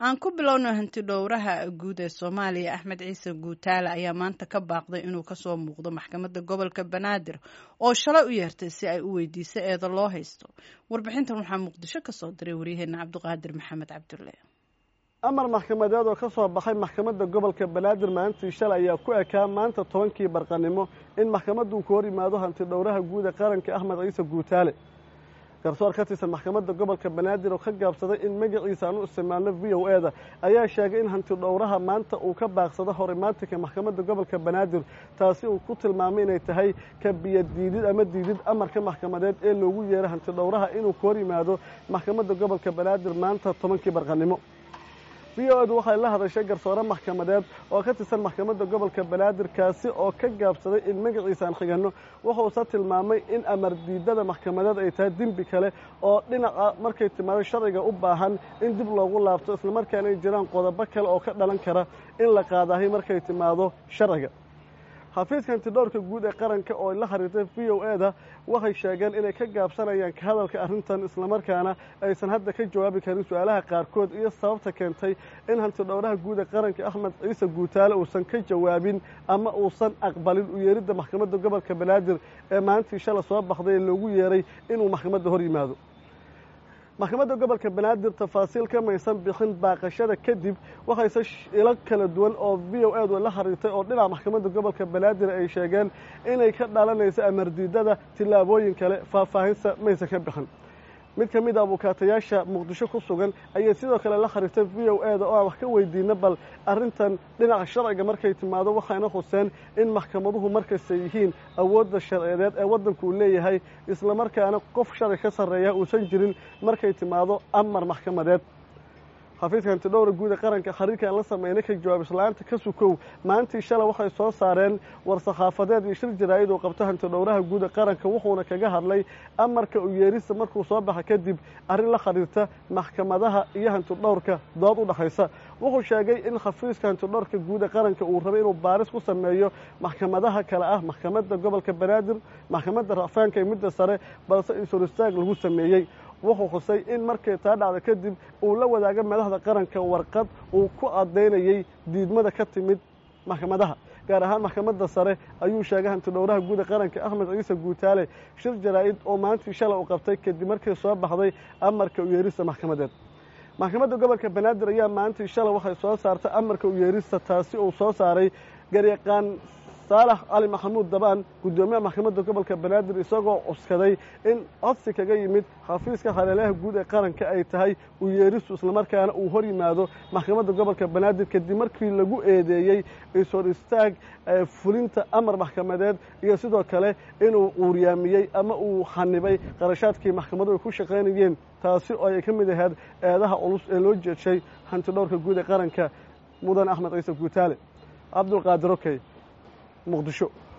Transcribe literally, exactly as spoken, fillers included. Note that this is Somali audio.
aan ku bilowno hanti dhowraha guud ee Soomaaliya Axmed Ciise Guutaale ayaa maanta ka baaqday inuu ka soo muuqdo maxkamadda gobolka Banaadir oo shalay u yeertay si ay u weydiiso eedo loo haysto. Warbixintan waxaa Muqdisho ka soo diray wariyaheena Cabdiqaadir Maxamed Cabdulle. amar maxkamadeed oo ka soo baxay maxkamadda gobolka Banaadir maalintii shalay ayaa ku ekaa maanta tobankii barqanimo in maxkamaddu ku hor yimaado hanti dhowraha guud ee qaranka Axmed Ciise Guutaale. garsoor ka tirsan maxkamadda gobolka Banaadir oo ka gaabsaday in magaciisa aanu isticmaalno V O A da ayaa sheegay in hanti dhowraha maanta uu ka baaqsado horimaatinka maxkamadda gobolka Banaadir taasi uu ku tilmaamay inay tahay ka biyadiidid ama diidid amarka maxkamadeed ee loogu yeeray hanti dhowraha inuu ku hor yimaado maxkamadda gobolka Banaadir maanta tobankii barqanimo. V O A du waxay la hadashay garsoore maxkamadeed oo ka tirsan maxkamadda gobolka Banaadir kaasi oo ka gaabsaday in magaciisa aan xigano wuxuu tilmaamay in amar diidada maxkamadeed ay tahay dembi kale oo dhinaca markay timaado sharciga u baahan in dib loogu laabto isla markaana ay jiraan qodobo kale oo ka dhalan kara in la qaadahay markay timaado sharciga. xafiiska hanti dhowrka guud ee qaranka oo la xiriirtay V O A da waxay sheegeen inay ka gaabsanayaan ka hadalka arrintan isla markaana aysan hadda ka jawaabi karin su'aalaha qaarkood iyo sababta keentay in hanti dhowraha guud ee qaranka Axmed Ciise Guutaale uusan ka jawaabin ama uusan aqbalin u yeeridda maxkamadda gobolka Banaadir ee maalintii shalay soo baxday ee loogu yeeray inuu maxkamadda hor yimaado. maxkamadda gobolka Banaadir tafaasiil ka maysan bixin baaqashada kadib waxayse ilo kala duwan oo V O A du la xiriirtay oo dhinaca maxkamadda gobolka Banaadir ay sheegeen inay ka dhalanayso amar diidada tilaabooyin kale faahfaahinta maysan ka bixin. mid ka mid ah abukaatayaasha Muqdisho ku sugan ayaa sidoo kale la xiriirtay V O A da oo wax ka weydiinay bal arrintan dhinaca sharciga markay timaado waxayna xuseen in maxkamaduhu markasta yihiin awoodda sharciyeed ee waddanku leeyahay isla markaana qof sharci ka sareeya uusan jirin markay timaado amar maxkamadeed. xafiiska hanti dhowrka guud ee qaranka xiriirka la sameeyay ka jawaab islaanta ka sukow maalintii shalay waxay soo saareen war saxaafadeed iyo shir jaraa'id oo qabta hanti dhowraha guud ee qaranka wuxuuna kaga hadlay amarka u yeerista markuu soo baxay kadib arrin la xiriirta maxkamadaha iyo hanti dhowrka dood u dhaxaysa. wuxuu sheegay in xafiiska hanti dhowrka guud ee qaranka uu rabay inuu baaris ku sameeyo maxkamadaha kale ah maxkamadda gobolka Banaadir, maxkamadda rafeanka iyo midda sare balse isoo istaag lagu sameeyay. wuxuu xusay in markay taa dhacdo kadib uu la wadaago madaxda qaranka warqad uu ku cadeynayay diidmada ka timid maxkamadaha gaar ahaan maxkamadda sare ayuu sheegay hanti dhowraha guud ee qaranka Axmed Ciise Guutaale shir jaraa'id oo maalintii shalay u qabtay kadib markii soo baxday amarka u yeerista maxkamadeed. maxkamadda gobolka Banaadir ayaa maalintii shalay waxay soo saartay amarka u yeerista taasi uu soo saaray garyaqaan Saalax Ali Maxamuud Dabaan gudoomiyaha maxkamadda gobolka Banaadir isagoo cuskaday in codsi kaga yimid xafiiska xaleelaha guud ee qaranka ay tahay u yeeristu isla markaana uu hor yimaado maxkamadda gobolka Banaadir kadib markii lagu eedeeyay isoo istaag fulinta amar maxkamadeed iyo sidoo kale inuu uuryaamiyay ama uu xanibay qarashaadkii maxkamaduhu ku shaqeynayeen taasi oo ay ka mid ahayd eedaha culus ee loo jeedshay hanti dhowrka guud ee qaranka mudan Axmed Ciise Guutaale. Cabdiqaadir Okey Muqdisho.